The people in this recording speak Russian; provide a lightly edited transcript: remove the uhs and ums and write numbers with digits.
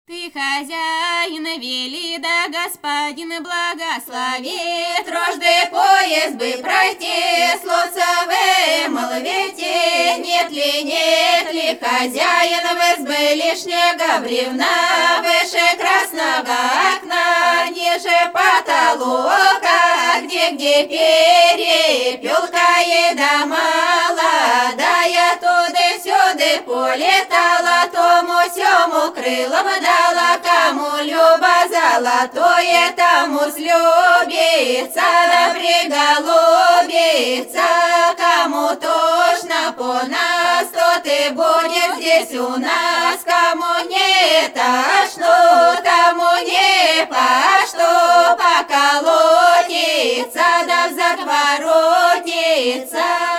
Ты хозяин, вели, да господин благословит. Трожды поезд бы пройти, слуцовые молвите. Нет ли хозяин в избы лишнего бревна, выше красного окна, ниже потолока, где перепелка еда молодая, туды-сюды полетала, тому сему крылом дала, кому любо золотое, тому слюбится, да приголубится, кому тошно по нас, то ты будешь здесь у нас, кому не тошно, тому не по что поколотится, да взад воротится.